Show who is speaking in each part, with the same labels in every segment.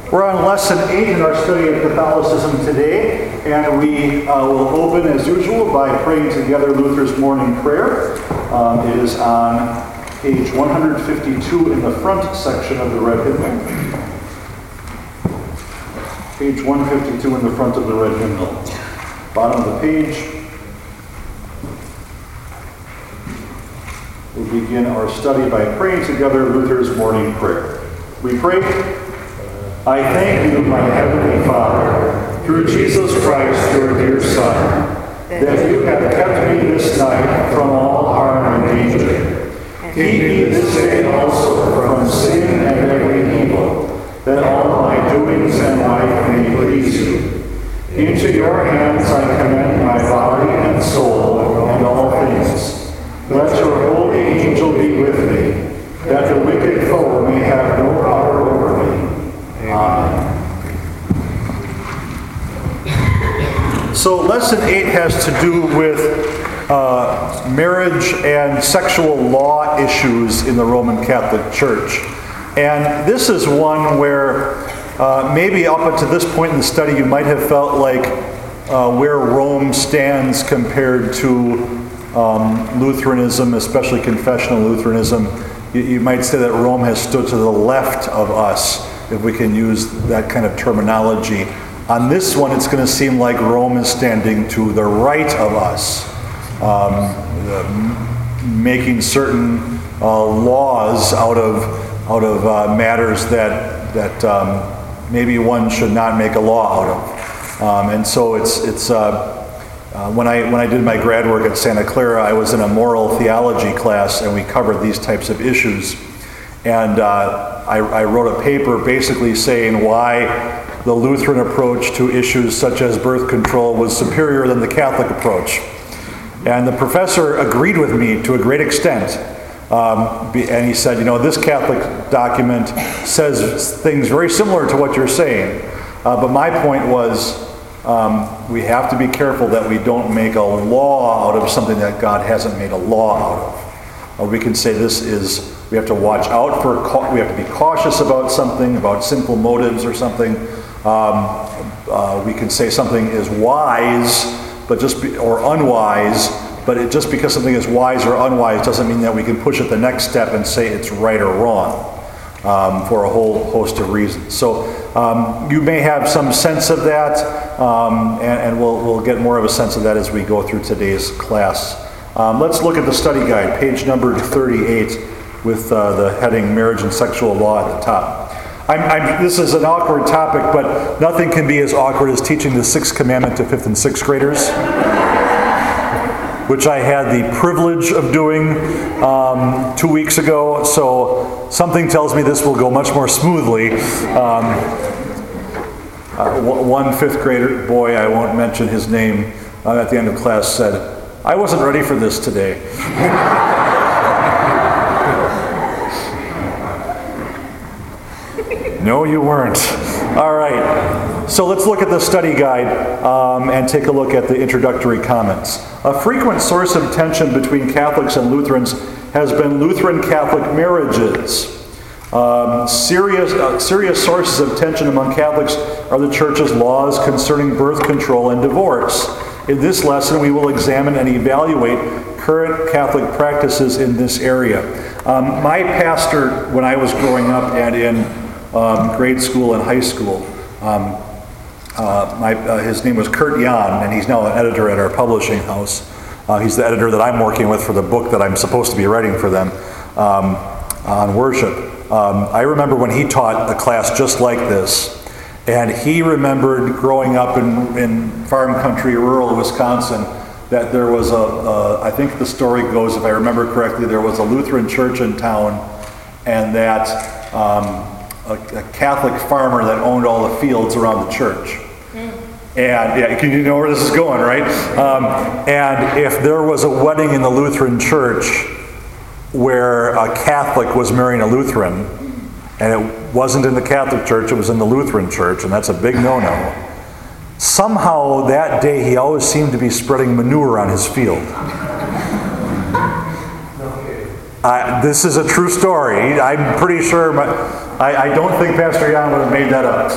Speaker 1: We're on lesson 8 in our study of Catholicism today, and we will open as usual by praying together Luther's morning prayer. It is on page 152 in the front section of the red hymnal. Page 152 in the front of the red hymnal. Bottom of the page. We'll begin our study by praying together Luther's morning prayer. We pray, I thank you, my heavenly Father, through Jesus Christ, your dear Son, that you have kept me this night from all harm and danger. Keep me this day also from sin and every evil, that all my doings and life may please you. Into your hands I commend my body and soul and all things. Let your holy angel be with me, that the wicked foe may have no power over me. Amen. So lesson 8 has to do with marriage and sexual law issues in the Roman Catholic Church. And this is one where maybe up until this point in the study you might have felt like where Rome stands compared to Lutheranism, especially confessional Lutheranism. You might say that Rome has stood to the left of us, if we can use that kind of terminology. On this one, it's going to seem like Rome is standing to the right of us, making certain laws out of matters that maybe one should not make a law out of. And so when I did my grad work at Santa Clara, I was in a moral theology class, and we covered these types of issues. And I wrote a paper basically saying why the Lutheran approach to issues such as birth control was superior than the Catholic approach. And the professor agreed with me to a great extent. And he said, this Catholic document says things very similar to what you're saying. But my point was, we have to be careful that we don't make a law out of something that God hasn't made a law out of. We can say we have to watch out for, we have to be cautious about something, about sinful motives or something. We can say something is wise, or unwise, but just because something is wise or unwise doesn't mean that we can push it the next step and say it's right or wrong for a whole host of reasons. So you may have some sense of that, and we'll get more of a sense of that as we go through today's class. Let's look at the study guide, page number 38, with the heading Marriage and Sexual Law at the top. This is an awkward topic, but nothing can be as awkward as teaching the Sixth Commandment to 5th and 6th graders, which I had the privilege of doing 2 weeks ago, so something tells me this will go much more smoothly. One 5th grader boy, I won't mention his name, at the end of class said, "I wasn't ready for this today." No, you weren't. All right. So let's look at the study guide and take a look at the introductory comments. A frequent source of tension between Catholics and Lutherans has been Lutheran Catholic marriages. Serious sources of tension among Catholics are the Church's laws concerning birth control and divorce. In this lesson, we will examine and evaluate current Catholic practices in this area. My pastor, when I was growing up and in grade school and high school, his name was Kurt Jan, and he's now an editor at our publishing house. He's the editor that I'm working with for the book that I'm supposed to be writing for them on worship. I remember when he taught a class just like this, and he remembered growing up in farm country, rural Wisconsin, that there was I think the story goes, if I remember correctly, there was a Lutheran church in town, and that a Catholic farmer that owned all the fields around the church. And you know where this is going, right? And if there was a wedding in the Lutheran church where a Catholic was marrying a Lutheran, and it wasn't in the Catholic church, it was in the Lutheran church, and that's a big no-no. Somehow that day he always seemed to be spreading manure on his field. This is a true story. I'm pretty sure. I don't think Pastor Jan would have made that up.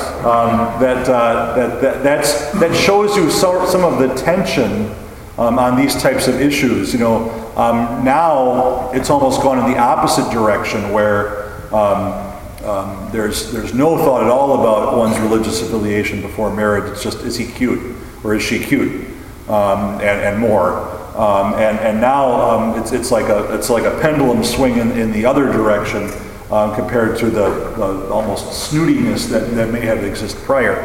Speaker 1: That shows you some of the tension on these types of issues. Now it's almost gone in the opposite direction, where there's no thought at all about one's religious affiliation before marriage. It's just, is he cute or is she cute, and more. And now it's like a pendulum swing in the other direction, compared to the almost snootiness that may have existed prior.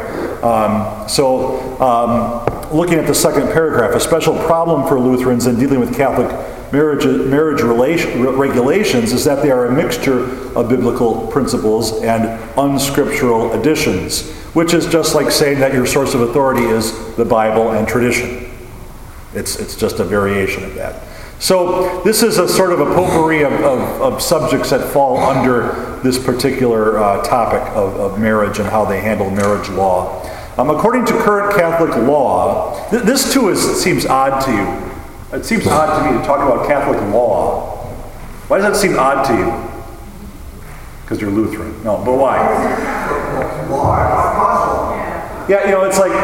Speaker 1: Looking at the second paragraph, a special problem for Lutherans in dealing with Catholic marriage regulations is that they are a mixture of biblical principles and unscriptural additions, which is just like saying that your source of authority is the Bible and tradition. It's just a variation of that. So this is a sort of a potpourri of subjects that fall under this particular topic of marriage and how they handle marriage law. According to current Catholic law, this too seems odd to you. It seems odd to me to talk about Catholic law. Why does that seem odd to you? Because you're Lutheran. No, but why? Yeah, it's like,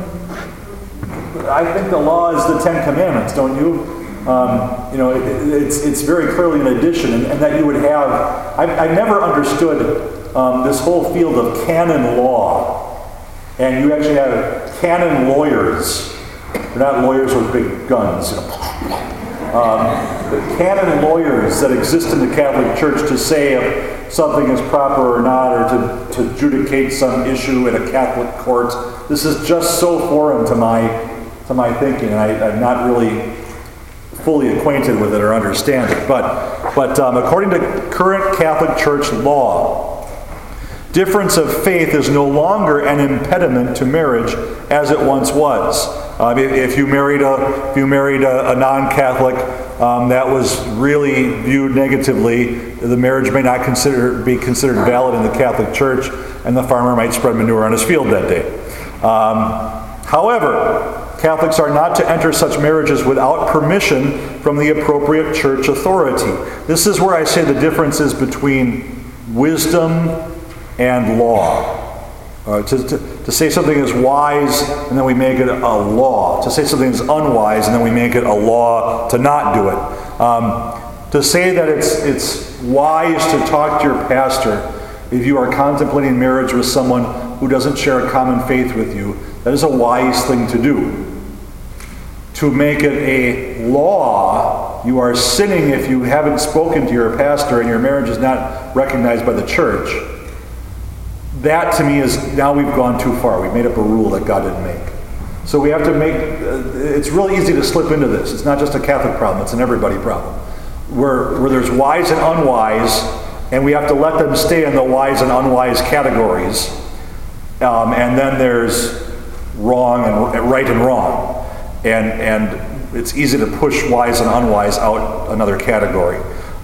Speaker 1: I think the law is the Ten Commandments, don't you? It's very clearly an addition, and that you would have. I never understood this whole field of canon law, and you actually have canon lawyers. They're not lawyers with big guns. The canon lawyers that exist in the Catholic Church to say if something is proper or not, or to adjudicate some issue at a Catholic court. This is just so foreign to my thinking, and I'm not really fully acquainted with it or understand it. But according to current Catholic Church law, difference of faith is no longer an impediment to marriage as it once was. If you married a non-Catholic that was really viewed negatively, the marriage may not be considered valid in the Catholic Church, and the farmer might spread manure on his field that day. However, Catholics are not to enter such marriages without permission from the appropriate church authority. This is where I say the difference is between wisdom and law. To say something is wise and then we make it a law. To say something is unwise and then we make it a law to not do it. To say that it's wise to talk to your pastor if you are contemplating marriage with someone who doesn't share a common faith with you, that is a wise thing to do. To make it a law, you are sinning if you haven't spoken to your pastor and your marriage is not recognized by the church. That to me is, now we've gone too far. We've made up a rule that God didn't make. So we have to make, it's really easy to slip into this. It's not just a Catholic problem, it's an everybody problem. Where there's wise and unwise, and we have to let them stay in the wise and unwise categories. And then there's wrong and right and wrong. And it's easy to push wise and unwise out another category.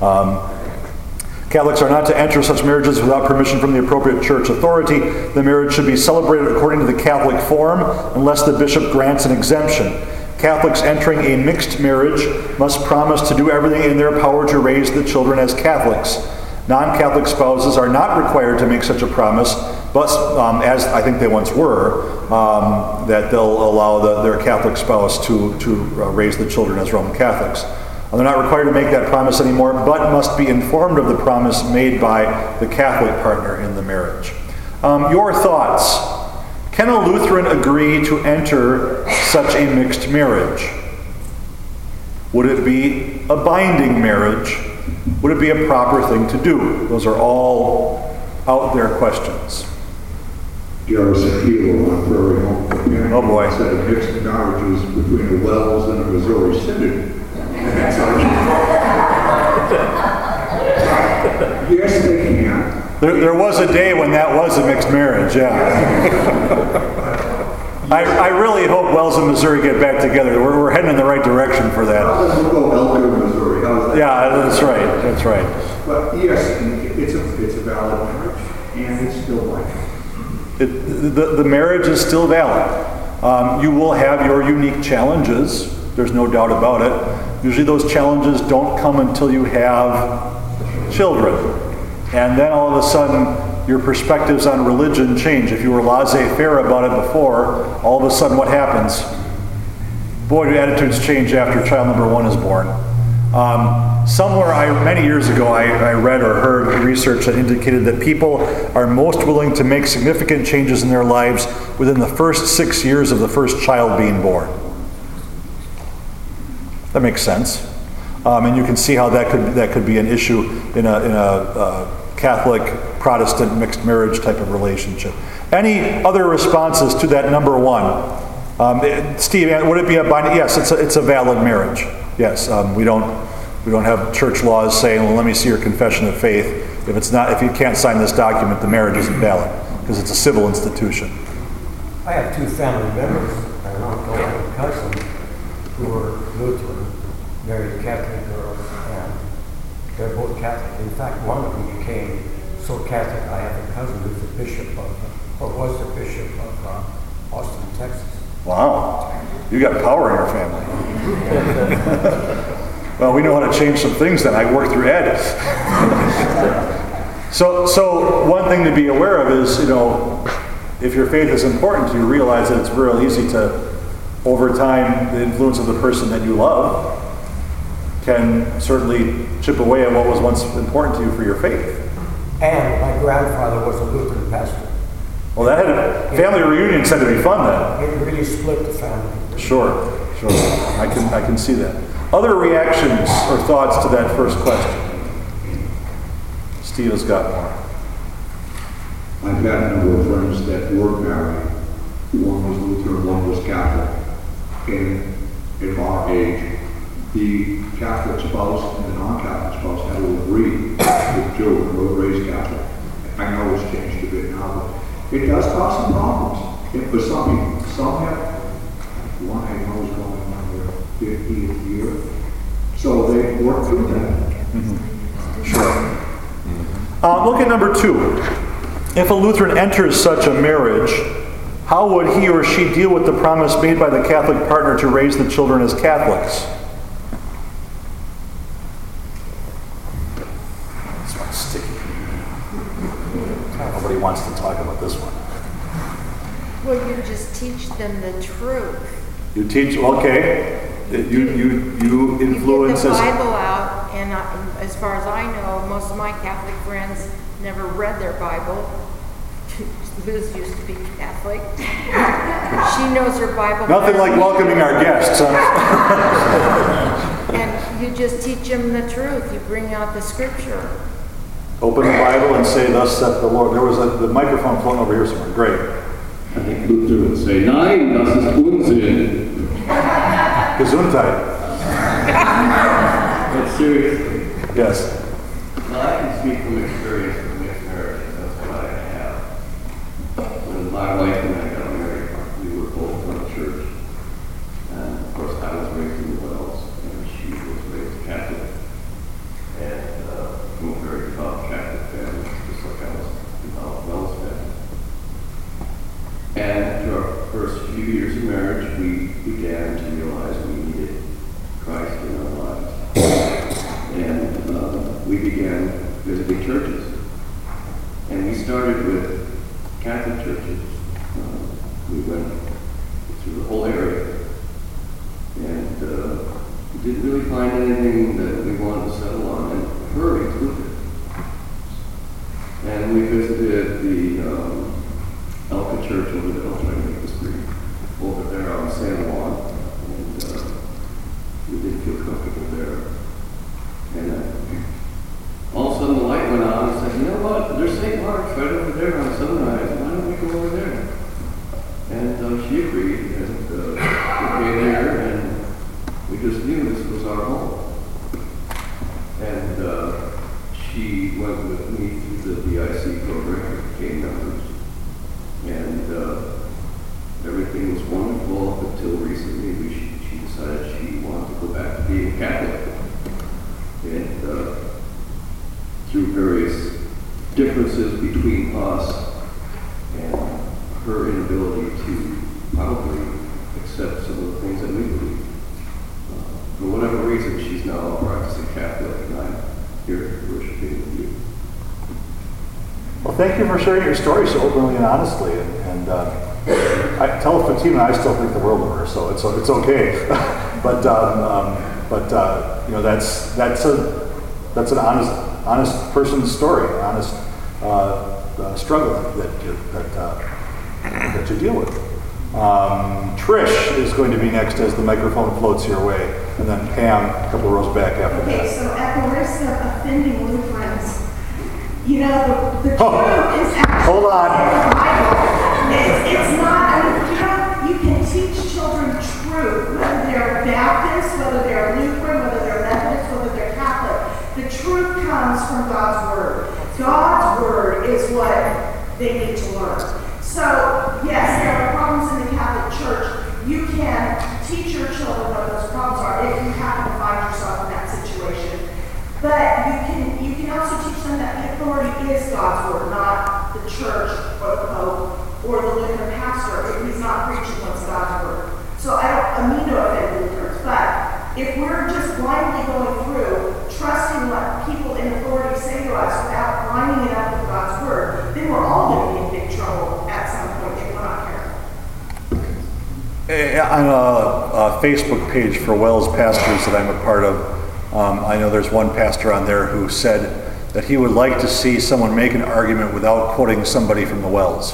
Speaker 1: Catholics are not to enter such marriages without permission from the appropriate church authority. The marriage should be celebrated according to the Catholic form unless the bishop grants an exemption. Catholics entering a mixed marriage must promise to do everything in their power to raise the children as Catholics. Non-Catholic spouses are not required to make such a promise, but as I think they once were, that they'll allow their Catholic spouse to raise the children as Roman Catholics. They're not required to make that promise anymore, but must be informed of the promise made by the Catholic partner in the marriage. Your thoughts. Can a Lutheran agree to enter such a mixed marriage? Would it be a binding marriage? Would it be a proper thing to do? Those are all out there questions.
Speaker 2: Garrison Keeler on Prairie Home Companion.
Speaker 1: Oh boy.
Speaker 2: Said mixed marriages between the Wells and the Missouri Synod. Yes, they can.
Speaker 1: There was a day when that was a mixed marriage, yeah. I really hope Wells and Missouri get back together. We're heading in the right direction for that.
Speaker 2: We'll go Elko, Missouri. How's that?
Speaker 1: Yeah, that's right. That's right.
Speaker 2: But yes, it's a valid marriage, and it's still valid.
Speaker 1: The marriage is still valid. You will have your unique challenges. There's no doubt about it. Usually those challenges don't come until you have children. And then all of a sudden, your perspectives on religion change. If you were laissez-faire about it before, all of a sudden what happens? Boy, do attitudes change after child number 1 is born. Many years ago, I read or heard research that indicated that people are most willing to make significant changes in their lives within the first 6 years of the first child being born. That makes sense. And you can see how that could be an issue in a Catholic, Protestant, mixed marriage type of relationship. Any other responses to that number 1? Steve, would it be a binding? Yes, it's a valid marriage. Yes, we don't have church laws saying, well, let me see your confession of faith. If you can't sign this document, the marriage isn't valid because it's a civil institution.
Speaker 3: I have 2 family members, an uncle and a cousin, who were Lutheran, married Catholic girls, and they're both Catholic. In fact, one of them became so Catholic, I have a cousin who's the bishop of, or was the bishop of Austin, Texas.
Speaker 1: Wow, you got power in your family. Well, we know how to change some things then. I worked through Ed. So one thing to be aware of is, if your faith is important to you, realize that it's real easy to, over time, the influence of the person that you love can certainly chip away at what was once important to you for your faith.
Speaker 3: And my grandfather was a Lutheran pastor.
Speaker 1: Well, family reunions tend to be fun then.
Speaker 3: It really split the family.
Speaker 1: Sure. I can see that. Other reactions or thoughts to that first question? Steve has got more.
Speaker 2: I've had a number of friends that were married. One was Lutheran, one was Catholic. And in our age, the Catholic spouse and the non-Catholic spouse had to agree with children who were raised Catholic. I know it's changed a bit now, but it does cause some problems. For some people, some have, one I know is going on their 50th year, so they work through that.
Speaker 1: Mm-hmm. Sure. Look at number 2. If a Lutheran enters such a marriage, how would he or she deal with the promise made by the Catholic partner to raise the children as Catholics? This one's sticky. Nobody wants to talk about this one.
Speaker 4: Well, you just teach them the truth.
Speaker 1: You teach, okay. You influence
Speaker 4: You get the
Speaker 1: as...
Speaker 4: Bible out, and as far as I know, most of my Catholic friends never read their Bible. Liz used to be Catholic. She knows her Bible.
Speaker 1: Nothing like welcoming our guests.
Speaker 4: And you just teach them the truth. You bring out the scripture.
Speaker 1: Open the Bible and say, thus saith the Lord. There was the microphone floating over here somewhere. Great.
Speaker 5: I think Luther would say, Nein, das ist Unsinn.
Speaker 1: Gesundheit.
Speaker 5: But seriously.
Speaker 1: Yes.
Speaker 5: Well, I can speak from experience with mixed marriages. That's what I have. When my wife and I got married, we were both from church. And of course, I was raised in Wales, and she was raised Catholic. And from a very devout Catholic family, just like I was a devout Welsh family. And through our first few years of marriage, we began to realize we needed Christ in our lives. And we began visiting churches. And we started with Catholic churches. We went through the whole area. And we didn't really find anything that we wanted to settle on, and her included. And we visited the Elka Church over the Elka Street, over there on San Juan, and we didn't feel comfortable there. And all of a sudden the light went on and said, you know what, there's St. Mark's right over there on Sunrise, why don't we go over there? And she agreed, and we came there, and we just knew this was our home. And she went with me through the DIC program, became members. And everything was wonderful up until recently. She decided she wanted to go back to being Catholic. And through various differences between us and her inability to probably accept some of the things that we believe, for whatever reason, she's now a practicing Catholic, and I'm here worshiping with you.
Speaker 1: Well, thank you for sharing your story so openly and honestly. And I tell Fatima I still think the world of her, so it's okay. but you know, that's an honest person's story, honest struggle that you deal with. Trish is going to be next as the microphone floats your way, and then Pam a couple rows back after
Speaker 6: Okay,
Speaker 1: that.
Speaker 6: so at the risk of offending Lutherans, you know, the truth is actually
Speaker 1: Hold on.
Speaker 6: in the Bible. It's not, I mean, you can teach children truth, whether they're Baptist, whether they're Lutheran, whether they're Methodist, whether they're Catholic. The truth comes from God's Word. God's Word is what they need to learn. So, yes, there are problems in the Catholic Church. You can teach your children what those problems are if you happen to find yourself in that situation. But you can also teach them that the authority is God's Word, not the church or the Pope or the Lutheran pastor if he's not preaching what's God's Word. So I mean to offend Lutherans, but if we're just blindly going through, trusting what people in authority say to us without lining it up with God's Word, then we're all going to be in big trouble at some point if we're not careful.
Speaker 1: On a Facebook page for Wells pastors that I'm a part of, I know there's one pastor on there who said that he would like to see someone make an argument without quoting somebody from the Wells.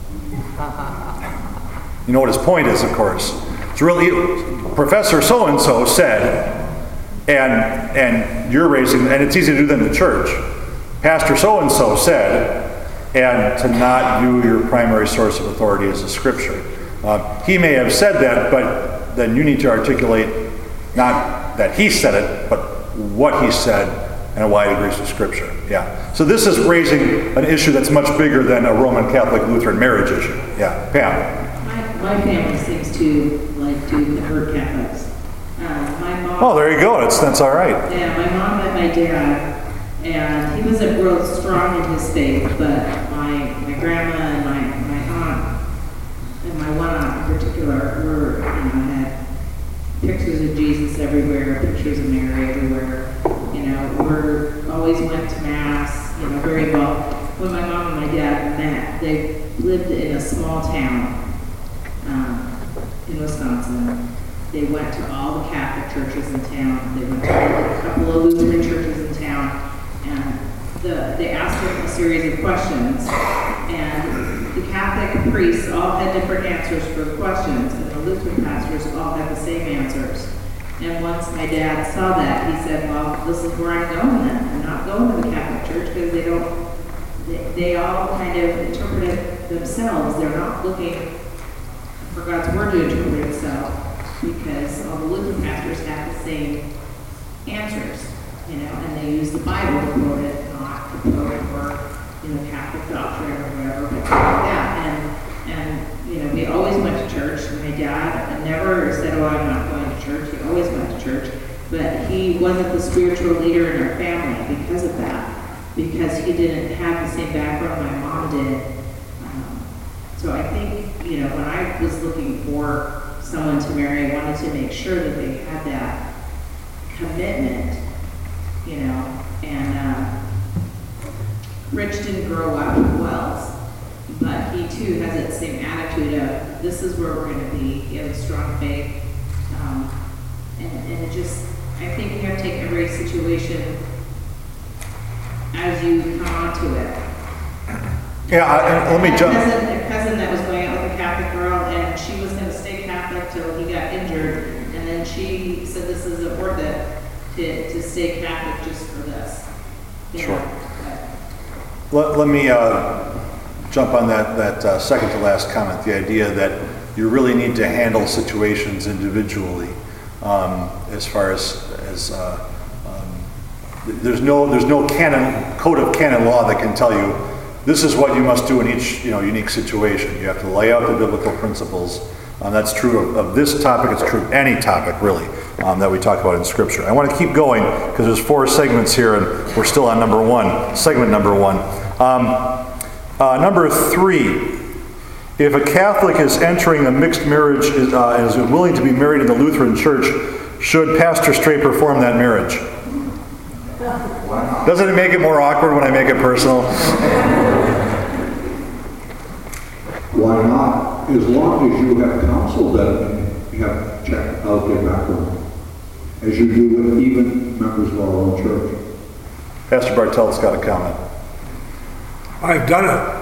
Speaker 1: You know what his point is, of course. It's really, Professor so-and-so said, and you're raising, and it's easy to do that in the church. Pastor so-and-so said, and to not view your primary source of authority as the Scripture. He may have said that, but then you need to articulate not that he said it, but what he said and why it agrees with Scripture. Yeah. So this is raising an issue that's much bigger than a Roman Catholic Lutheran marriage issue. Yeah. Pam.
Speaker 7: My family seems to like to convert Catholics. My mom.
Speaker 1: Oh, there you go. That's all right.
Speaker 7: Yeah, my mom met my dad, and he wasn't real strong in his faith, but my grandma and my aunt, and my one aunt in particular, were, had pictures of Jesus everywhere, pictures of Mary everywhere. We always went to Mass, very well. When my mom and my dad met, they lived in a small town in Wisconsin. They went to all the Catholic churches in town. They went to a couple of Lutheran churches in town, and they asked them a series of questions. And the Catholic priests all had different answers for the questions, and the Lutheran pastors all had the same answers. And once my dad saw that, he said, well, this is where I'm going then. I'm not going to the Catholic Church because they all kind of interpret it themselves. They're not looking for God's Word to interpret itself, because all the Lutheran pastors have the same answers, and they use the Bible to quote it, not to quote it for, Catholic doctrine or whatever, but yeah, and we always went to church. My dad never said, oh, I'm not going to church. He always went to church, but he wasn't the spiritual leader in our family because of that, because he didn't have the same background my mom did. So I think, when I was looking for someone to marry, I wanted to make sure that they had that commitment, and Rich didn't grow up in Wells, but he too has that same attitude of, this is where we're going to be. He has a strong faith, and it just, I think you have to take every situation as you come onto it.
Speaker 1: Yeah, let me jump.
Speaker 7: A cousin that was going out with a Catholic girl, and she was going to stay Catholic till he got injured, and then she said, this isn't worth it to stay Catholic just for this.
Speaker 1: Sure. Let me jump on that second to last comment, the idea that you really need to handle situations individually, as far as there's no code of canon law that can tell you this is what you must do in each unique situation. You have to lay out the biblical principles. That's true of this topic. It's true of any topic, really, that we talk about in Scripture. I want to keep going because there's 4 segments here, and we're still on number 1, segment number 1. Number 3, if a Catholic is entering a mixed marriage and is willing to be married in the Lutheran Church, should Pastor Stray perform that marriage? Doesn't it make it more awkward when I make it personal?
Speaker 2: Why not? As long as you have counseled them and you have checked out their background, as you do with even members of our own church.
Speaker 1: Pastor Bartel's got a comment.
Speaker 8: I've done it.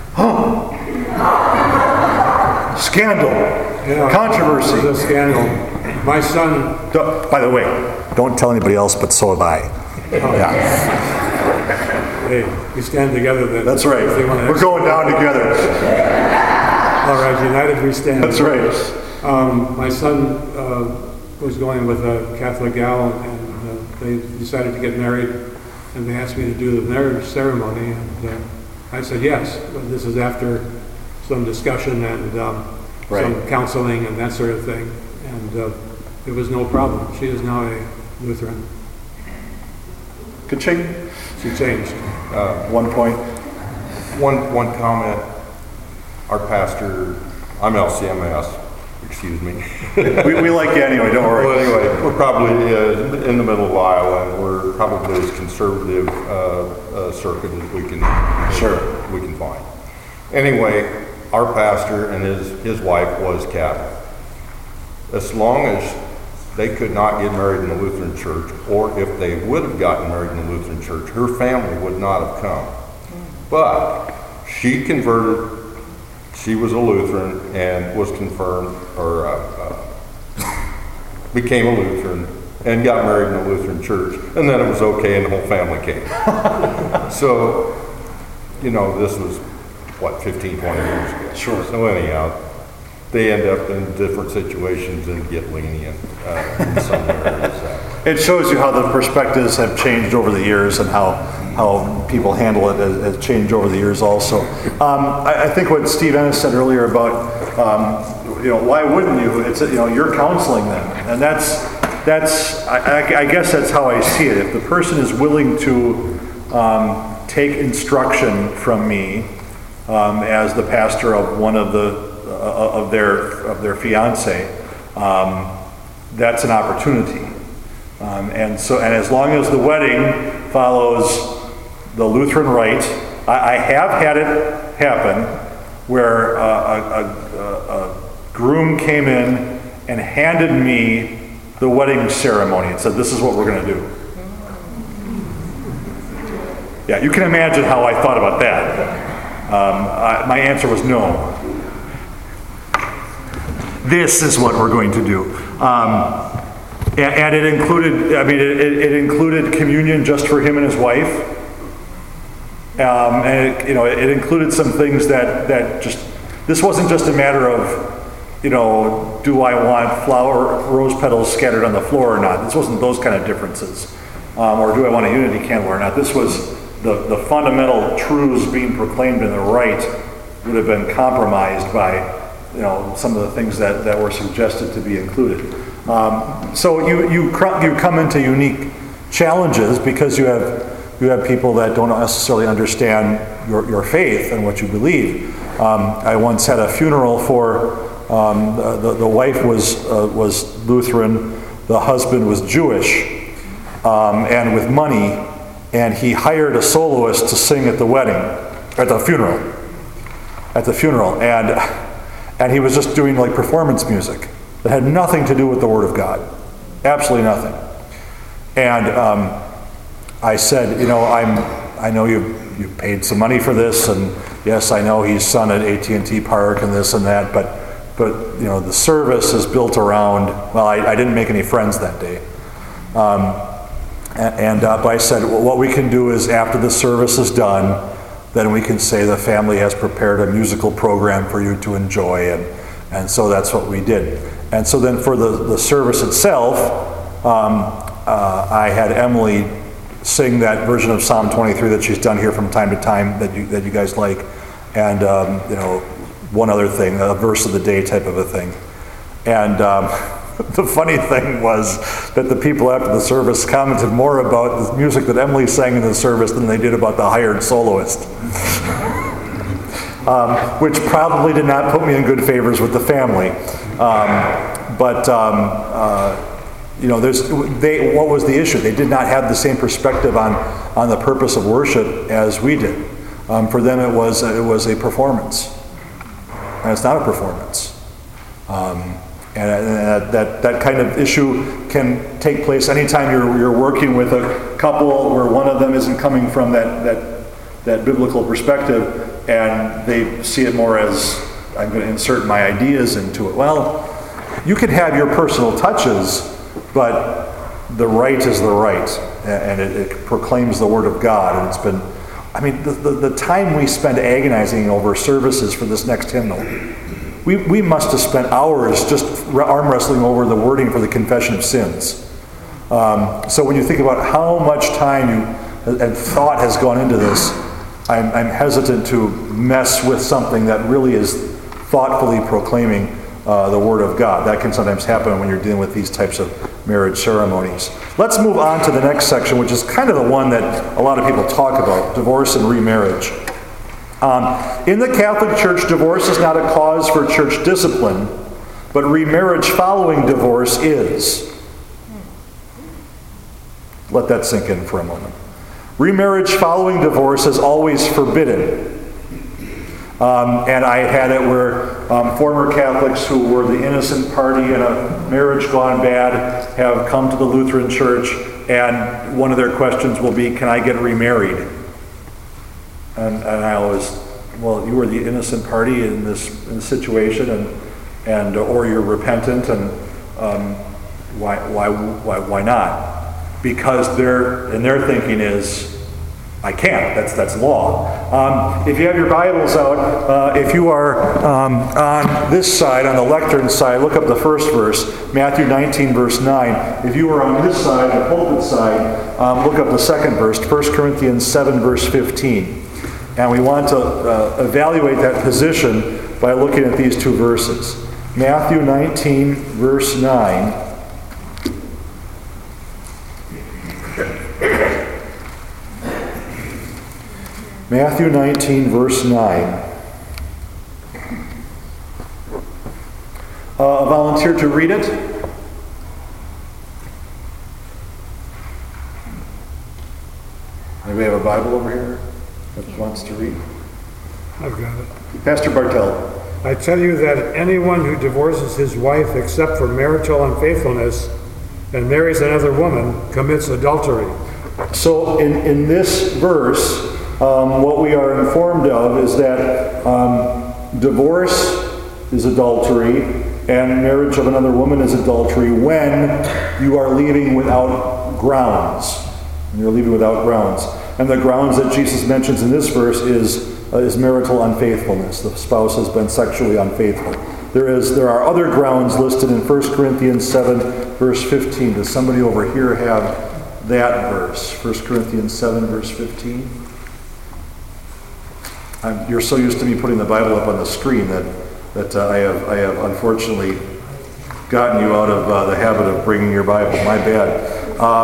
Speaker 1: Scandal.
Speaker 8: Yeah,
Speaker 1: Controversy.
Speaker 8: It's a scandal. My son,
Speaker 1: By the way, don't tell anybody else, but so have I. Yeah,
Speaker 8: hey, we stand together then.
Speaker 1: that's right.
Speaker 8: If they wanna
Speaker 1: We're going down together.
Speaker 8: All right, united we stand.
Speaker 1: That's right.
Speaker 8: My son was going with a Catholic gal, and they decided to get married, and they asked me to do the marriage ceremony, and I said yes. But this is after some discussion and
Speaker 1: Right.
Speaker 8: some counseling and that sort of thing, and it was no problem. She is now a Lutheran.
Speaker 1: Ka-ching.
Speaker 8: She changed.
Speaker 1: 1 point.
Speaker 9: One comment. Our pastor, I'm LCMS, excuse me.
Speaker 1: We like you anyway, don't worry.
Speaker 9: Well, anyway, we're probably in the middle of Iowa, and we're probably as conservative circuit as we can find. Anyway, our pastor and his wife was Catholic. As long as they could not get married in the Lutheran church, or if they would have gotten married in the Lutheran church, her family would not have come. But she converted. She was a Lutheran and was confirmed, or became a Lutheran and got married in a Lutheran church, and then it was okay and the whole family came. So, this was, 15, 20 years ago.
Speaker 1: Sure.
Speaker 9: So anyhow, they end up in different situations and get lenient in some areas.
Speaker 1: It shows you how the perspectives have changed over the years and how people handle it has changed over the years also. I think what Steve Ennis said earlier about, why wouldn't you? It's, you're counseling them. And that's I guess that's how I see it. If the person is willing to take instruction from me as the pastor of one of their fiance, that's an opportunity. And as long as the wedding follows the Lutheran rite, I have had it happen where a groom came in and handed me the wedding ceremony and said, "This is what we're going to do." Yeah, you can imagine how I thought about that. My answer was no. This is what we're going to do. And it included, it included communion just for him and his wife. And it included some things that this wasn't just a matter of, do I want rose petals scattered on the floor or not? This wasn't those kind of differences. Or do I want a unity candle or not? This was the fundamental truths being proclaimed in the rite would have been compromised by, some of the things that were suggested to be included. So you come into unique challenges because you have people that don't necessarily understand your faith and what you believe. I once had a funeral for the wife was Lutheran, the husband was Jewish, and with money, and he hired a soloist to sing at the wedding, at the funeral, and he was just doing like performance music that had nothing to do with the Word of God, absolutely nothing. And I said, I know you paid some money for this, and yes, I know he's sung at AT&T Park and this and that, but the service is built around. Well, I didn't make any friends that day, but I said, well, what we can do is after the service is done, then we can say the family has prepared a musical program for you to enjoy, and so that's what we did. And so then for the service itself, I had Emily sing that version of Psalm 23 that she's done here from time to time that you guys like, and one other thing, a verse of the day type of a thing. And the funny thing was that the people after the service commented more about the music that Emily sang in the service than they did about the hired soloist. Which probably did not put me in good favors with the family. what was the issue? They did not have the same perspective on the purpose of worship as we did. For them, it was a performance, and it's not a performance. And that kind of issue can take place anytime you're working with a couple where one of them isn't coming from that biblical perspective, and they see it more as, I'm going to insert my ideas into it. Well, you can have your personal touches, but the right is the right, and it proclaims the Word of God. And it's been, the time we spend agonizing over services for this next hymnal, we must have spent hours just arm wrestling over the wording for the confession of sins. So when you think about how much time and thought has gone into this, I'm hesitant to mess with something that really is thoughtfully proclaiming the Word of God. That can sometimes happen when you're dealing with these types of marriage ceremonies. Let's move on to the next section, which is kind of the one that a lot of people talk about, divorce and remarriage. In the Catholic Church, divorce is not a cause for church discipline, but remarriage following divorce is. Let that sink in for a moment. Remarriage following divorce is always forbidden. And I had it where former Catholics who were the innocent party in a marriage gone bad have come to the Lutheran Church, and one of their questions will be, can I get remarried? And I always, well, you were the innocent party in this situation, and or you're repentant, and why not? Because their thinking is, I can't. That's law. If you have your Bibles out, if you are on this side, on the lectern side, look up the first verse, Matthew 19, verse 9. If you are on this side, the pulpit side, look up the second verse, 1 Corinthians 7, verse 15. And we want to evaluate that position by looking at these two verses. Matthew 19, verse 9. Matthew 19, verse 9. A volunteer to read it? Anybody have a Bible over here that wants to read?
Speaker 8: I've got it.
Speaker 1: Pastor Bartel.
Speaker 8: I tell you that anyone who divorces his wife except for marital unfaithfulness and marries another woman commits adultery. So in this verse, what we are informed of is that divorce is adultery and marriage of another woman is adultery when you are leaving without grounds. You're leaving without grounds. And the grounds that Jesus mentions in this verse is marital unfaithfulness. The spouse has been sexually unfaithful. There are other grounds listed in 1 Corinthians 7, verse 15. Does somebody over here have that verse? 1 Corinthians 7, verse 15? You're so used to me putting the Bible up on the screen that I have unfortunately gotten you out of the habit of bringing your Bible. My bad.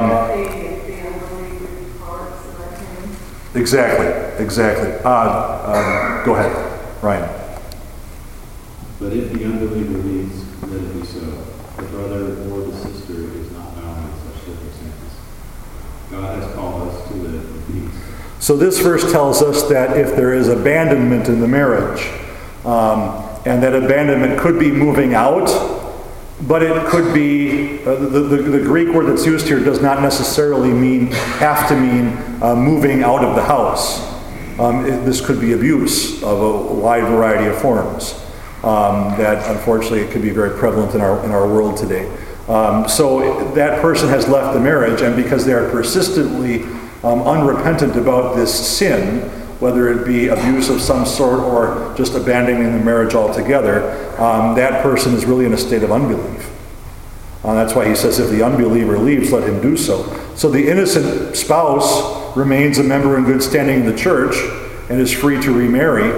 Speaker 8: Exactly. Go ahead, Ryan.
Speaker 10: But if the unbeliever leaves, let it be so. The brother or the sister is not bound in such circumstances. God has called us to live in peace.
Speaker 1: So this verse tells us that if there is abandonment in the marriage, and that abandonment could be moving out, but it could be, the Greek word that's used here does not necessarily have to mean moving out of the house. This could be abuse of a wide variety of forms that unfortunately it could be very prevalent in our world today. So that person has left the marriage, and because they are persistently unrepentant about this sin, whether it be abuse of some sort or just abandoning the marriage altogether, that person is really in a state of unbelief. That's why he says if the unbeliever leaves, let him do so. So the innocent spouse remains a member in good standing in the church and is free to remarry.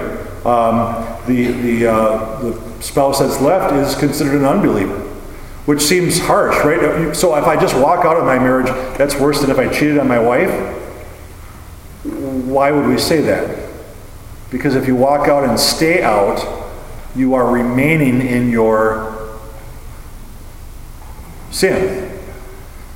Speaker 1: The spouse that's left is considered an unbeliever, which seems harsh, right? So if I just walk out of my marriage, that's worse than if I cheated on my wife? Why would we say that? Because if you walk out and stay out, you are remaining in your sin.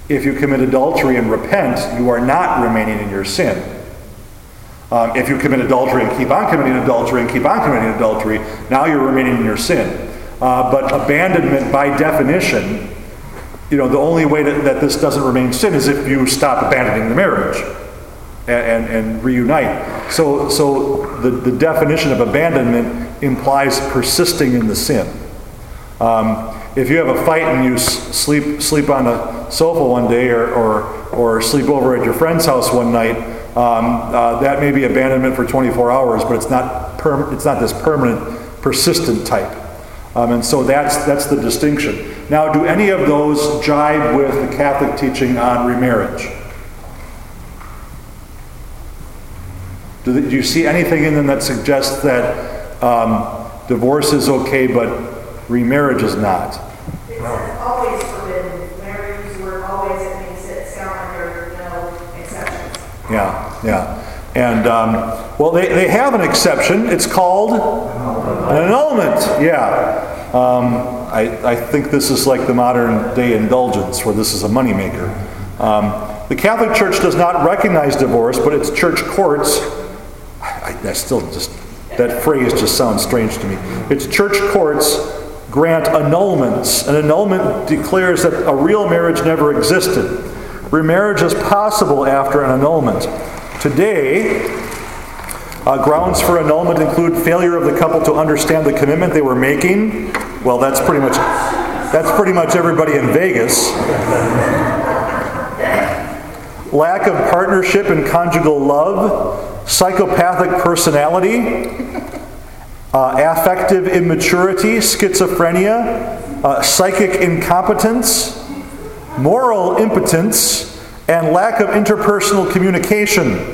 Speaker 1: If you commit adultery and repent, you are not remaining in your sin. If you commit adultery and keep on committing adultery and keep on committing adultery, now you're remaining in your sin. But abandonment, by definition, the only way that this doesn't remain sin is if you stop abandoning the marriage and reunite. So the definition of abandonment implies persisting in the sin. If you have a fight and you sleep on a sofa one day or sleep over at your friend's house one night, that may be abandonment for 24 hours, but it's not this permanent, persistent type. And so that's the distinction. Now, do any of those jibe with the Catholic teaching on remarriage? Do you see anything in them that suggests that divorce is okay, but remarriage is not?
Speaker 6: It's always forbidden. Whenever you use the word always, it makes it sound like there are no exceptions.
Speaker 1: Yeah. And, well, they have an exception. It's called an annulment. Yeah. I think this is like the modern day indulgence, where this is a moneymaker. The Catholic Church does not recognize divorce, but its church courts, that phrase just sounds strange to me. Its church courts grant annulments. An annulment declares that a real marriage never existed. Remarriage is possible after an annulment. Today, grounds for annulment include failure of the couple to understand the commitment they were making. Well, that's pretty much everybody in Vegas. Lack of partnership and conjugal love, psychopathic personality, affective immaturity, schizophrenia, psychic incompetence, moral impotence, and lack of interpersonal communication.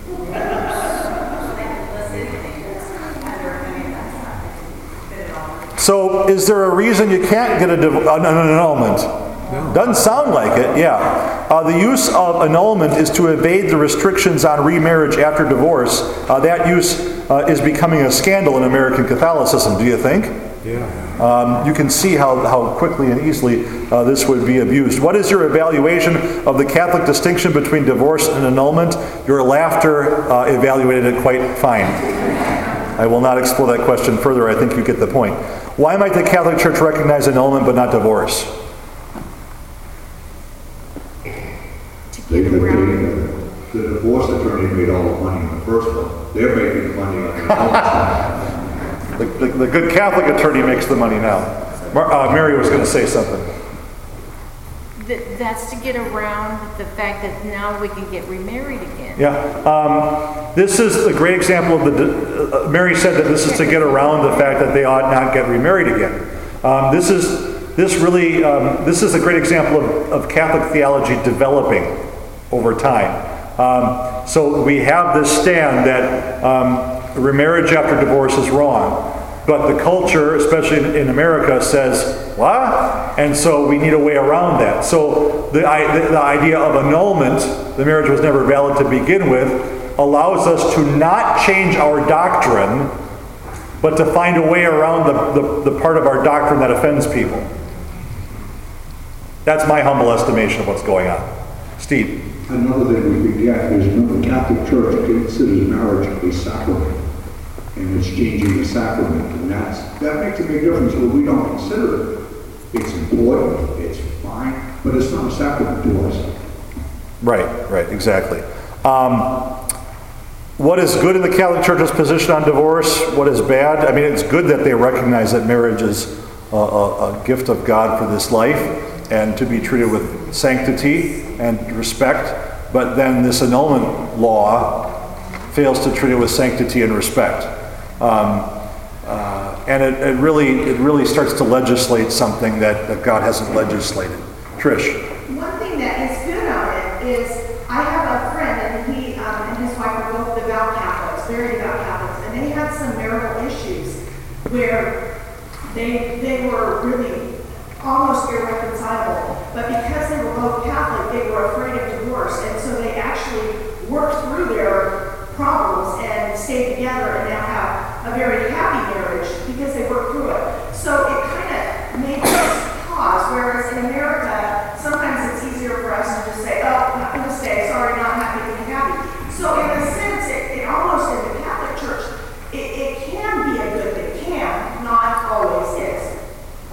Speaker 1: So, is there a reason you can't get an annulment? No. Doesn't sound like it, yeah. The use of annulment is to evade the restrictions on remarriage after divorce. That use is becoming a scandal in American Catholicism, do you think? Yeah. You can see how quickly and easily this would be abused. What is your evaluation of the Catholic distinction between divorce and annulment? Your laughter evaluated it quite fine. I will not explore that question further. I think you get the point. Why might the Catholic Church recognize annulment but not divorce?
Speaker 2: The divorce attorney made all the money in the first one. They're making the money on the annulment.
Speaker 1: The good Catholic attorney makes the money now. Mary was going to say something.
Speaker 4: That's to get around the fact that now we can get remarried again.
Speaker 1: Yeah. This is a great example of Mary said that this is to get around the fact that they ought not get remarried again. This is a great example of Catholic theology developing over time. So we have this stand that remarriage after divorce is wrong. But the culture, especially in America, says, what? And so we need a way around that. So the idea of annulment, the marriage was never valid to begin with, allows us to not change our doctrine, but to find a way around the part of our doctrine that offends people. That's my humble estimation of what's going on. Steve?
Speaker 2: Another thing we forget is the Catholic Church considers marriage a sacrament. And it's changing the sacrament, and that makes a big difference. But we don't consider it. It's important, it's fine, but it's not a sacrament to us.
Speaker 1: Right, exactly. What is good in the Catholic Church's position on divorce? What is bad? I mean, it's good that they recognize that marriage is a gift of God for this life and to be treated with sanctity and respect. But then this annulment law fails to treat it with sanctity and respect. And it really starts to legislate something that God hasn't legislated. Trish.
Speaker 6: One thing that is good on it is I have a friend and he and his wife are both devout Catholics, very devout Catholics, and they had some marital issues where they were really almost irreconcilable. But because they were both Catholic, they were afraid of divorce, and so they actually worked through their problems and stayed together and now have a very happy marriage because they worked through it. So it kind of made us pause, whereas in America, sometimes it's easier for us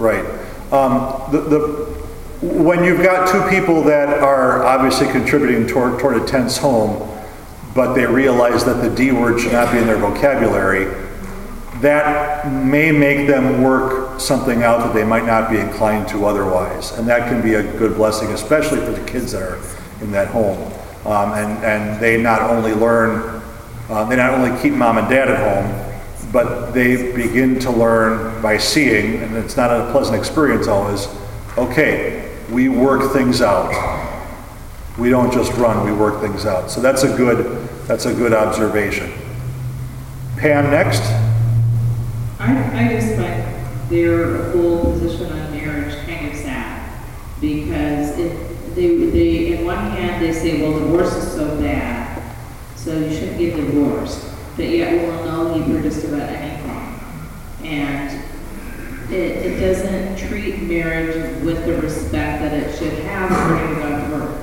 Speaker 1: Right. When you've got two people that are obviously contributing toward a tense home, but they realize that the D word should not be in their vocabulary, that may make them work something out that they might not be inclined to otherwise. And that can be a good blessing, especially for the kids that are in that home. And they not only learn, they not only keep mom and dad at home, but they begin to learn by seeing, and it's not a pleasant experience always, okay, we work things out. We don't just run, we work things out. So that's a good observation. Pam, next.
Speaker 7: I just find their full position on marriage kind of sad, because if they in one hand they say, well, divorce is so bad, so you shouldn't get divorced, but yet we will know Hebrew just about anything, and it doesn't treat marriage with the respect that it should have according to God's word.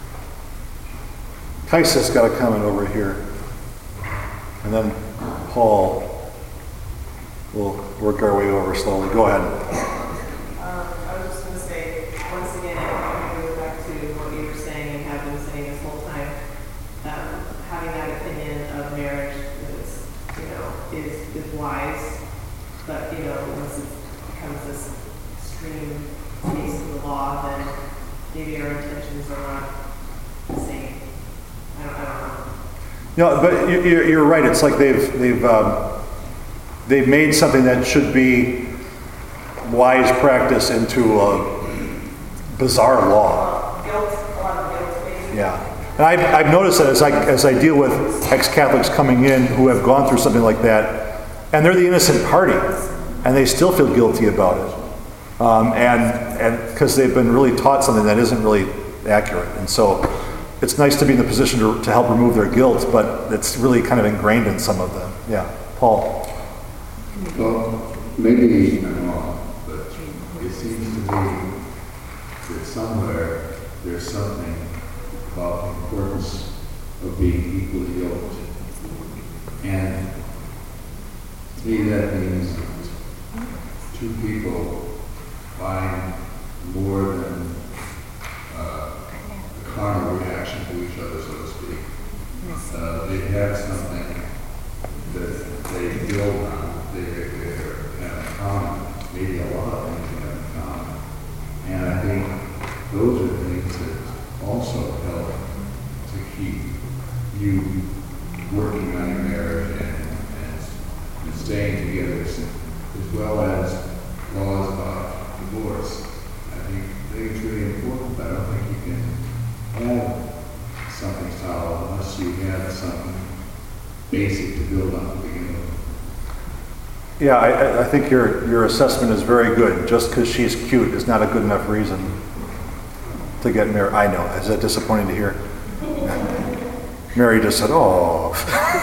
Speaker 1: Kaisa's got a comment over here, and then Paul. We'll work our way over slowly. Go ahead.
Speaker 11: I was just going to say, once again, it goes back to what you were saying and have been saying this whole time. Having that opinion of marriage is, is wise, but once it becomes this extreme case of the law, then maybe our intentions are not the same. I don't know.
Speaker 1: No, but you're right. It's like they've made something that should be wise practice into a bizarre law.
Speaker 11: Guilt, a lot of guilt, basically.
Speaker 1: Yeah. And I've noticed that as I deal with ex-Catholics coming in who have gone through something like that, and they're the innocent party, and they still feel guilty about it. And because they've been really taught something that isn't really accurate. And so it's nice to be in the position to help remove their guilt, but it's really kind of ingrained in some of them. Yeah. Paul.
Speaker 10: Well, maybe I'm wrong, but it seems to me that somewhere there's something about the importance of being equally yoked. And to me that means that two people find more than a carnal reaction to each other, so to speak. They have something that they build on. They have in common, maybe a lot of things they have in common. And I think those are things that also help to keep you working on your marriage and staying together, as well as laws about divorce. I think it's really important, but I don't think you can have something solid unless you have something basic to build on to begin with.
Speaker 1: Yeah, I think your assessment is very good. Just because she's cute is not a good enough reason to get married. I know. Is that disappointing to hear? Mary just said, oh.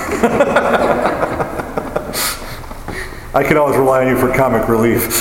Speaker 1: I can always rely on you for comic relief.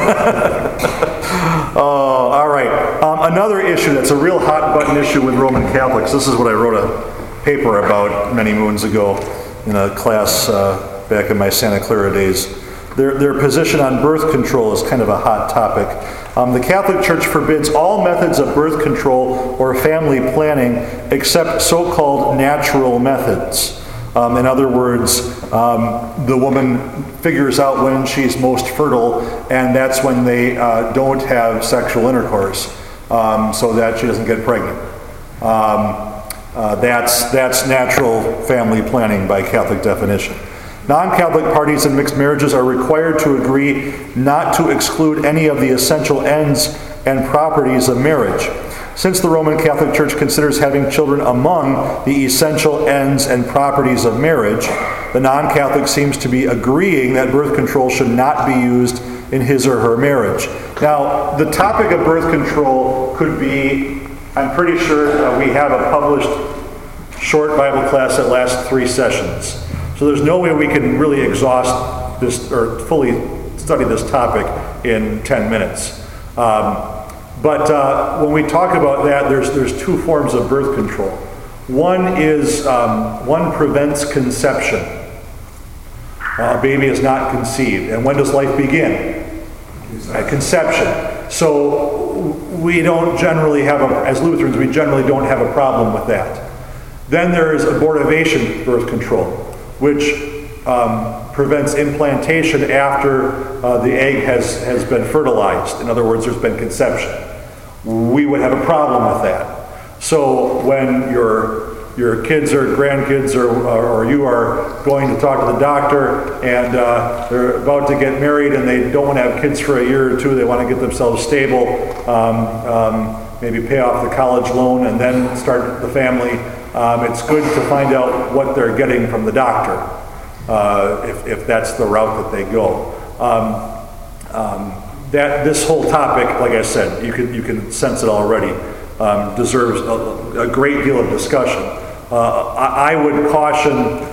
Speaker 1: Oh, all right. Another issue that's a real hot button issue with Roman Catholics. This is what I wrote a paper about many moons ago in a class back in my Santa Clara days. Their position on birth control is kind of a hot topic. The Catholic Church forbids all methods of birth control or family planning except so-called natural methods. In other words, the woman figures out when she's most fertile, and that's when they don't have sexual intercourse, so that she doesn't get pregnant. That's natural family planning by Catholic definition. Non-Catholic parties in mixed marriages are required to agree not to exclude any of the essential ends and properties of marriage. Since the Roman Catholic Church considers having children among the essential ends and properties of marriage, the non-Catholic seems to be agreeing that birth control should not be used in his or her marriage. Now, the topic of birth control could be, I'm pretty sure we have a published short Bible class that lasts 3 sessions. So there's no way we can really exhaust this or fully study this topic in 10 minutes. But when we talk about that, there's 2 forms of birth control. One is, one prevents conception. A baby is not conceived. And when does life begin? At conception. So we don't generally have, as Lutherans, we generally don't have a problem with that. Then there is abortivation birth control, which prevents implantation after the egg has been fertilized. In other words, there's been conception. We would have a problem with that. So when your kids or grandkids or you are going to talk to the doctor and they're about to get married and they don't want to have kids for a year or two, they want to get themselves stable, maybe pay off the college loan and then start the family, it's good to find out what they're getting from the doctor, if that's the route that they go. This whole topic, like I said, you can sense it already, deserves a great deal of discussion. I would caution,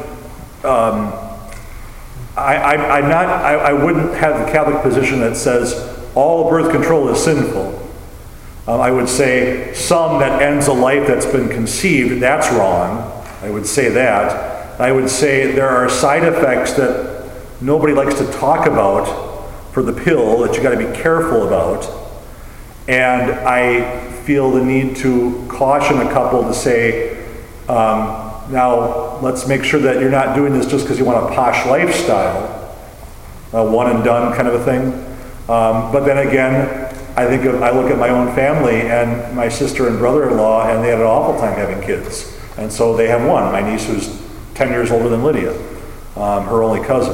Speaker 1: I wouldn't have the Catholic position that says all birth control is sinful. I would say some that ends a life that's been conceived, that's wrong. I would say that. I would say there are side effects that nobody likes to talk about for the pill that you got to be careful about. And I feel the need to caution a couple to say, now let's make sure that you're not doing this just because you want a posh lifestyle, one and done kind of a thing. But then again, I look at my own family and my sister and brother-in-law, and they had an awful time having kids. And so they have one, my niece who's 10 years older than Lydia, her only cousin.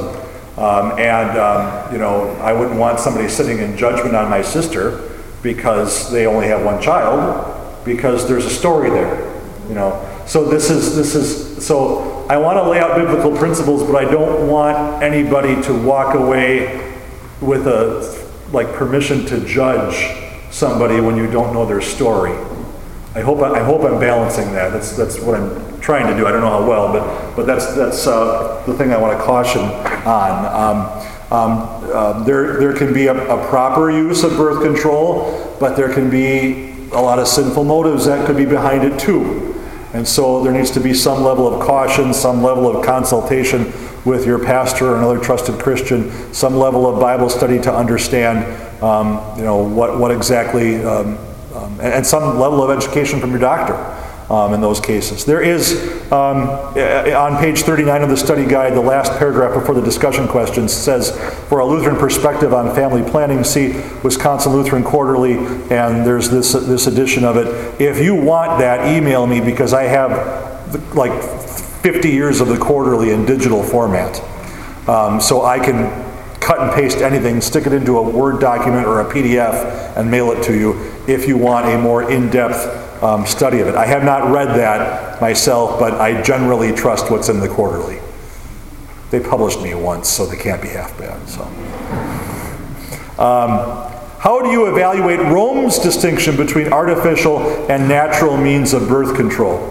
Speaker 1: I wouldn't want somebody sitting in judgment on my sister because they only have one child, because there's a story there, So so I want to lay out biblical principles, but I don't want anybody to walk away with permission to judge somebody when you don't know their story. I hope I'm balancing that. That's what I'm trying to do. I don't know how well, but that's the thing I want to caution on. There can be a proper use of birth control, but there can be a lot of sinful motives that could be behind it too. And so there needs to be some level of caution, some level of consultation with your pastor or another trusted Christian, some level of Bible study to understand, what exactly, and some level of education from your doctor in those cases. There is, on page 39 of the study guide, the last paragraph before the discussion questions says, for a Lutheran perspective on family planning, see Wisconsin Lutheran Quarterly, and there's this edition of it. If you want that, email me, because I have 50 years of the quarterly in digital format. So I can cut and paste anything, stick it into a Word document or a PDF and mail it to you if you want a more in-depth study of it. I have not read that myself, but I generally trust what's in the quarterly. They published me once, so they can't be half bad. So, how do you evaluate Rome's distinction between artificial and natural means of birth control?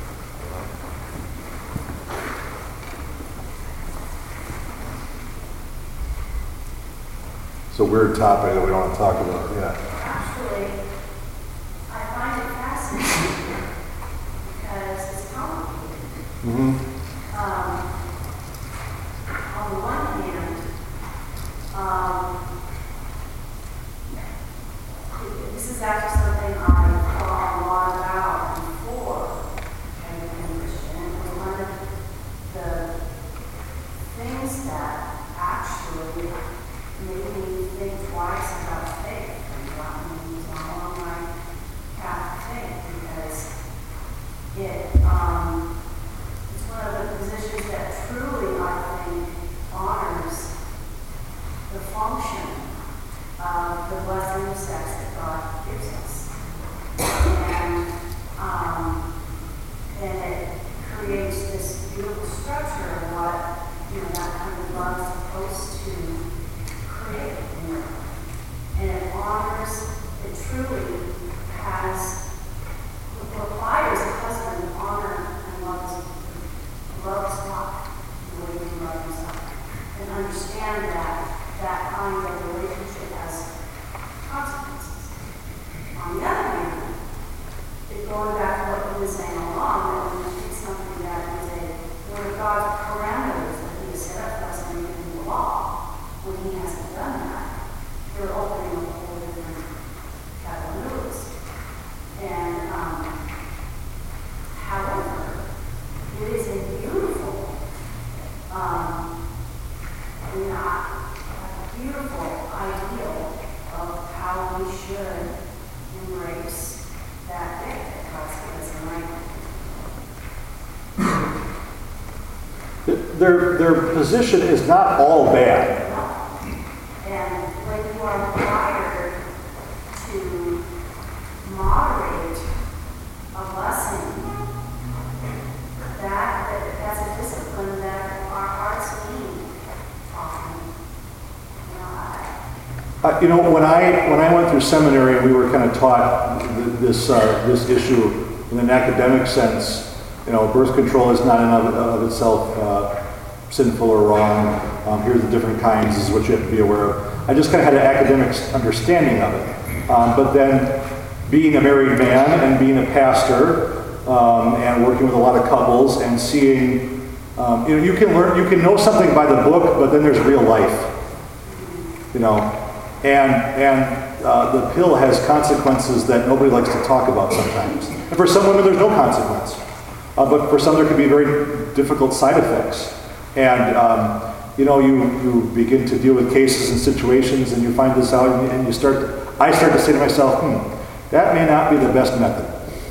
Speaker 9: It's a weird topic that we don't want to talk about. Yeah.
Speaker 6: Actually, I find it fascinating because it's complicated.
Speaker 9: Mm-hmm.
Speaker 6: On the one hand, this is actually something I thought a lot about before I became Christian. And one of the things that actually made me think twice about faith and got me on my path of faith, because it's one of the positions that truly, I think, honors the function of the blessing of sex that God gives us. And it creates this beautiful structure of what, that kind of love is supposed to create. And it honors, it truly requires a husband to honor and love his wife the way he loves himself. And understand that kind of relationship has consequences. On the other hand, going back to what we were saying all along, that when you take something that is one of God's parameters that he has set up for us and given the law, when he hasn't done that, there are
Speaker 12: not a beautiful ideal of how we should embrace that day that God's given us in life.
Speaker 1: Their position is not all bad.
Speaker 12: And when you are required to moderate a blessing, that's a discipline that our hearts need.
Speaker 1: When I went through seminary, we were kind of taught this issue in an academic sense. Birth control is not in of itself sinful or wrong. Here's the different kinds. This is what you have to be aware of. I just kind of had an academic understanding of it. But then, being a married man and being a pastor and working with a lot of couples and seeing, you can know something by the book, but then there's real life. And the pill has consequences that nobody likes to talk about sometimes. And for some women, there's no consequence. But for some, there can be very difficult side effects. And, you begin to deal with cases and situations and you find this out and I start to say to myself, that may not be the best method.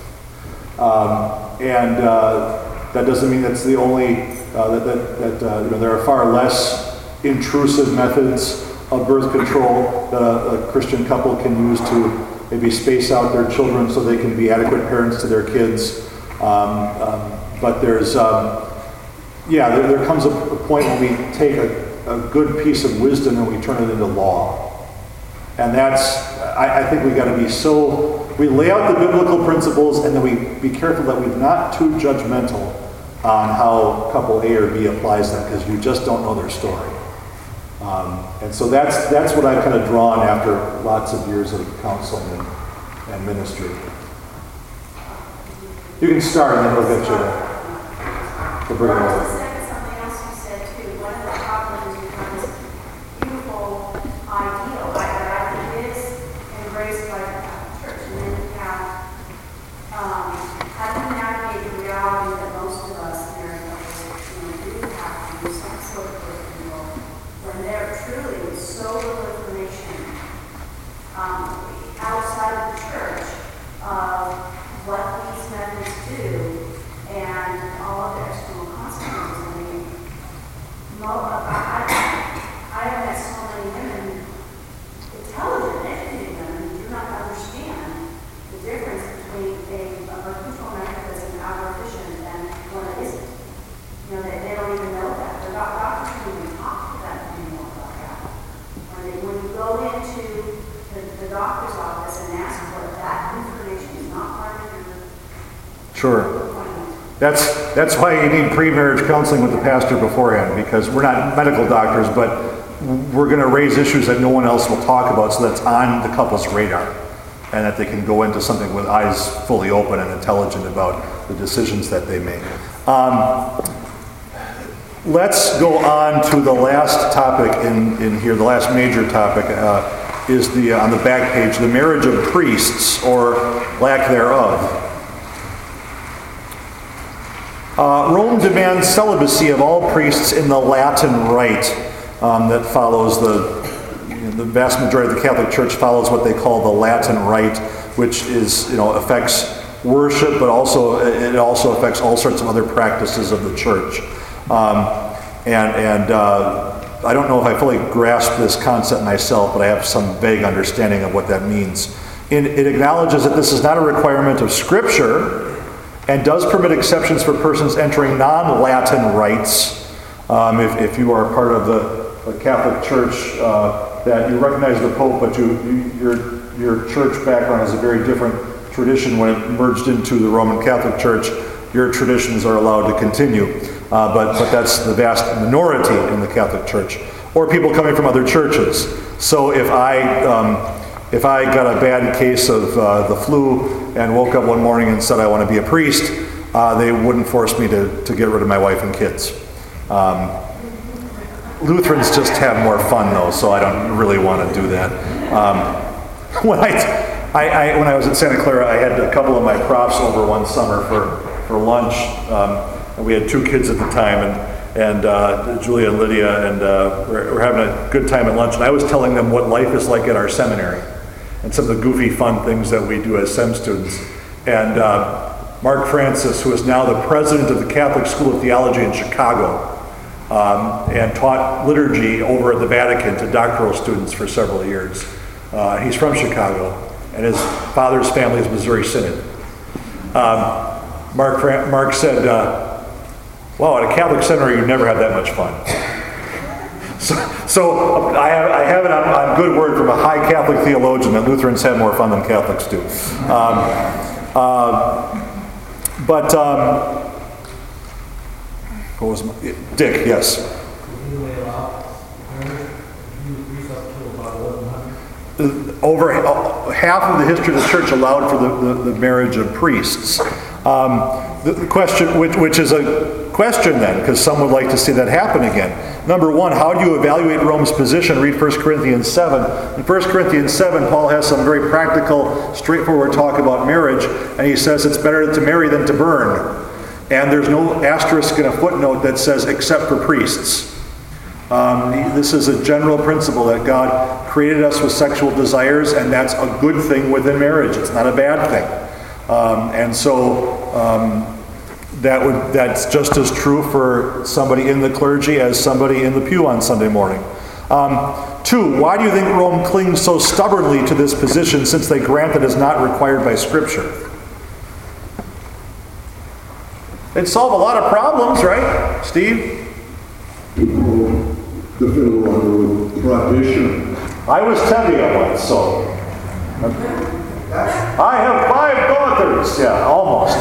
Speaker 1: That doesn't mean that's the only, there are far less intrusive methods of birth control that a Christian couple can use to maybe space out their children so they can be adequate parents to their kids. But there's, there comes a point when we take a good piece of wisdom and we turn it into law. And I think we got to be we lay out the biblical principles and then we be careful that we're not too judgmental on how couple A or B applies them, because you just don't know their story. And so that's what I've kind of drawn after lots of years of counseling and ministry. You can start and then we'll get you to bring it over.
Speaker 12: Something else you said too. One of the problems becomes beautiful ideal that I think is embraced by the Catholic Church. And then you have having to navigate the reality that most of us Americans do have to do some sort of birth control when there truly is so little information outside of the church of what these methods do and all of their external consequences. I have met so many women, intelligent, educated women, who do not understand the difference between a birth control method that's an hour efficient and one that isn't. They don't even know that. The doctors don't even talk to them anymore about that. When you go into the doctor's office and ask for it, that information is not part of your.
Speaker 1: Sure. That's why you need pre-marriage counseling with the pastor beforehand, because we're not medical doctors, but we're going to raise issues that no one else will talk about, so that's on the couple's radar, and that they can go into something with eyes fully open and intelligent about the decisions that they make. Let's go on to the last topic in here. The last major topic is on the back page, the marriage of priests, or lack thereof. Rome demands celibacy of all priests in the Latin rite that follows the vast majority of the Catholic Church follows what they call the Latin rite, which is, affects worship, but it also affects all sorts of other practices of the church. I don't know if I fully grasp this concept myself, but I have some vague understanding of what that means. It acknowledges that this is not a requirement of Scripture, and does permit exceptions for persons entering non-Latin rites. If you are part of the Catholic Church, that you recognize the Pope, but your church background has a very different tradition. When it merged into the Roman Catholic Church, your traditions are allowed to continue. But that's the vast minority in the Catholic Church. Or people coming from other churches. So if I got a bad case of the flu and woke up one morning and said I want to be a priest, they wouldn't force me to get rid of my wife and kids. Lutherans just have more fun though, so I don't really want to do that. When I was at Santa Clara, I had a couple of my profs over one summer for lunch. And we had 2 kids at the time, Julia and Lydia, and we're having a good time at lunch. And I was telling them what life is like at our seminary and some of the goofy, fun things that we do as SEM students. And Mark Francis, who is now the president of the Catholic School of Theology in Chicago, and taught liturgy over at the Vatican to doctoral students for several years. He's from Chicago, and his father's family is Missouri Synod. Mark said, wow, at a Catholic seminary you never have that much fun. So I have it on good word from a high Catholic theologian that Lutherans have more fun than Catholics do. What was my, Dick, yes. Over half of the history of the church allowed for the marriage of priests. The question, which is a question then, because some would like to see that happen again. Number one, how do you evaluate Rome's position? Read 1 Corinthians 7. In 1 Corinthians 7, Paul has some very practical, straightforward talk about marriage, and he says it's better to marry than to burn. And there's no asterisk in a footnote that says except for priests. This is a general principle that God created us with sexual desires, and that's a good thing within marriage. It's not a bad thing. That's just as true for somebody in the clergy as somebody in the pew on Sunday morning. 2, why do you think Rome clings so stubbornly to this position since they grant that it is not required by Scripture? It'd solve a lot of problems, right, Steve?
Speaker 2: The fiddle runner with tradition.
Speaker 1: I was Tevye once, so I have 5 daughters. Yeah, almost.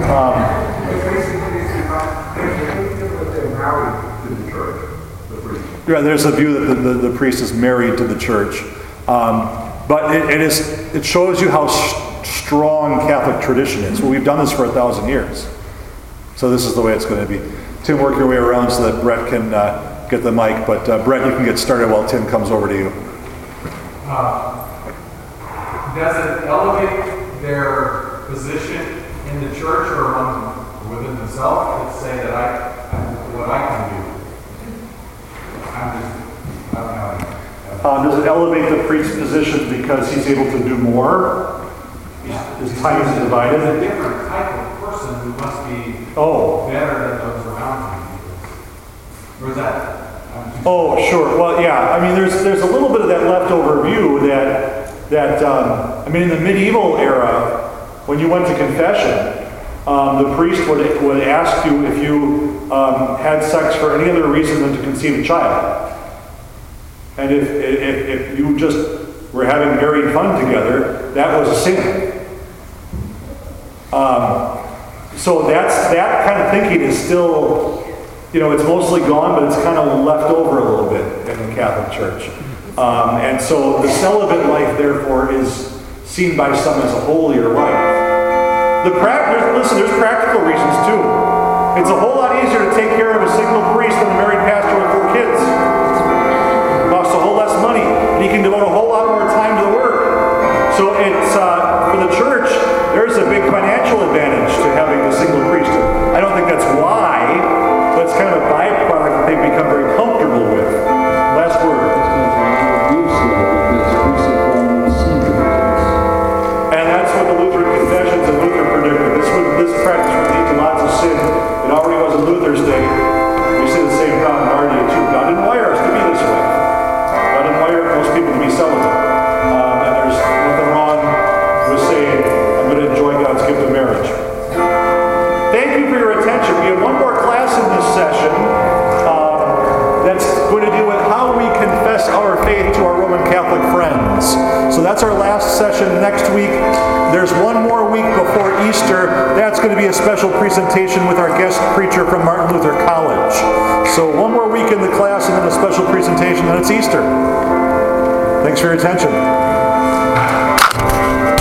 Speaker 1: Yeah, there's a view that the priest is married to the church, but it shows you how strong Catholic tradition is. Well, we've done this for 1,000 years, so this is the way it's going to be. Tim, work your way around so that Brett can get the mic, but Brett, you can get started while Tim comes over to you.
Speaker 13: Does it elevate their position in the church or within themselves to say that what I can do? I don't know.
Speaker 1: Does it elevate the priest's position because he's able to do more? His time is divided?
Speaker 13: It's a different type of person who must be better than those around him. Or is that?
Speaker 1: Oh, sure. Well, yeah. I mean, there's a little bit of that leftover view that in the medieval era, when you went to confession, the priest would ask you if you had sex for any other reason than to conceive a child. And if you just were having married fun together, that was a sin. So that kind of thinking is still, it's mostly gone, but it's kind of left over a little bit in the Catholic Church. And so the celibate life, therefore, is seen by some as a holier life. There's practical reasons too. It's a whole lot easier to take care of a single priest than a married pastor with 4 kids. It costs a whole less money, and he can devote a whole lot more time to the work. So it's for the church, there's a big financial advantage to having a single priesthood. I don't think that's why, but it's kind of a byproduct that they've become very comfortable with. Last word. And that's what the Lutheran confessions and Luther predicted. This practice would lead to lots of sin. It already was in Luther's day. We see the same problem in our day too. God didn't wire us to be this way. God didn't wire most people to be celibate. And there's nothing wrong with saying, I'm going to enjoy God's gift of marriage. Thank you for your attention. We have one more class in this session that's going to deal with how we confess our faith to our Roman Catholic friends. So that's our last session next week. There's one more week before Easter. That's going to be a special presentation with our guest preacher from Martin Luther College. So one more week in the class and then a special presentation, then it's Easter. Thanks for your attention.